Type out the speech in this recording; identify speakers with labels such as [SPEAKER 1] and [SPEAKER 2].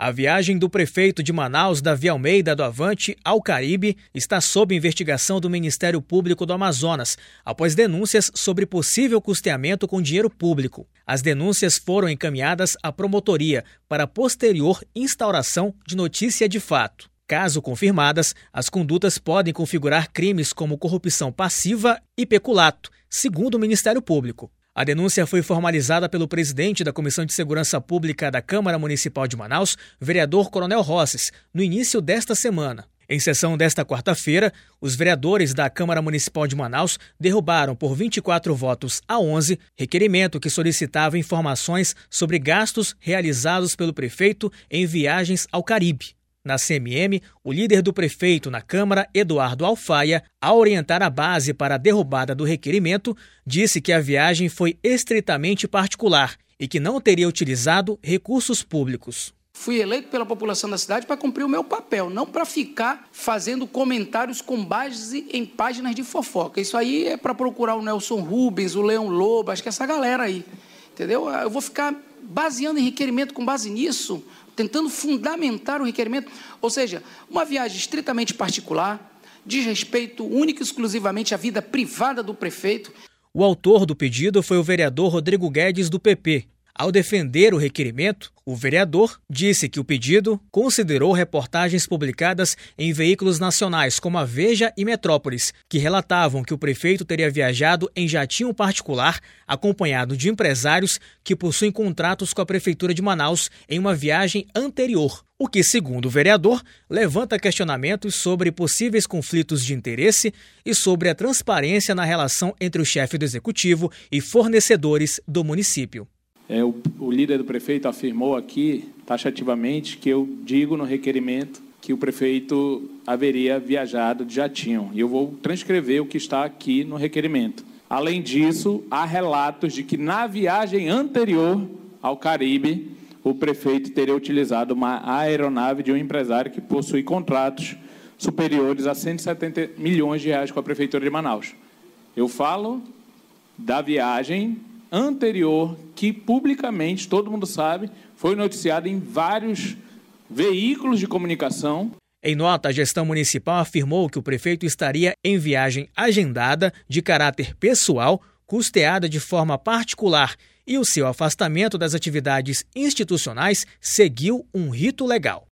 [SPEAKER 1] A viagem do prefeito de Manaus, Davi Almeida do Avante, ao Caribe está sob investigação do Ministério Público do Amazonas, após denúncias sobre possível custeamento com dinheiro público. As denúncias foram encaminhadas à promotoria para posterior instauração de notícia de fato. Caso confirmadas, as condutas podem configurar crimes como corrupção passiva e peculato, segundo o Ministério Público. A denúncia foi formalizada pelo presidente da Comissão de Segurança Pública da Câmara Municipal de Manaus, vereador Coronel Rosses, no início desta semana. Em sessão desta quarta-feira, os vereadores da Câmara Municipal de Manaus derrubaram por 24 votos a 11 requerimento que solicitava informações sobre gastos realizados pelo prefeito em viagens ao Caribe. Na CMM, o líder do prefeito na Câmara, Eduardo Alfaia, ao orientar a base para a derrubada do requerimento, disse que a viagem foi estritamente particular e que não teria utilizado recursos públicos.
[SPEAKER 2] Fui eleito pela população da cidade para cumprir o meu papel, não para ficar fazendo comentários com base em páginas de fofoca. Isso aí é para procurar o Nelson Rubens, o Leão Lobo, acho que essa galera aí, entendeu? Eu vou ficar baseando em requerimento com base nisso, tentando fundamentar o requerimento, ou seja, uma viagem estritamente particular, diz respeito único e exclusivamente à vida privada do prefeito.
[SPEAKER 1] O autor do pedido foi o vereador Rodrigo Guedes, do PP. Ao defender o requerimento, o vereador disse que o pedido considerou reportagens publicadas em veículos nacionais como a Veja e Metrópolis, que relatavam que o prefeito teria viajado em jatinho particular, acompanhado de empresários que possuem contratos com a Prefeitura de Manaus em uma viagem anterior, o que, segundo o vereador, levanta questionamentos sobre possíveis conflitos de interesse e sobre a transparência na relação entre o chefe do executivo e fornecedores do município.
[SPEAKER 3] O líder do prefeito afirmou aqui, taxativamente, que eu digo no requerimento que o prefeito haveria viajado de jatinho. E eu vou transcrever o que está aqui no requerimento. Além disso, há relatos de que na viagem anterior ao Caribe, o prefeito teria utilizado uma aeronave de um empresário que possui contratos superiores a 170 milhões de reais com a Prefeitura de Manaus. Eu falo da viagem anterior, que publicamente, todo mundo sabe, foi noticiado em vários veículos de comunicação.
[SPEAKER 1] Em nota, a gestão municipal afirmou que o prefeito estaria em viagem agendada de caráter pessoal, custeada de forma particular, e o seu afastamento das atividades institucionais seguiu um rito legal.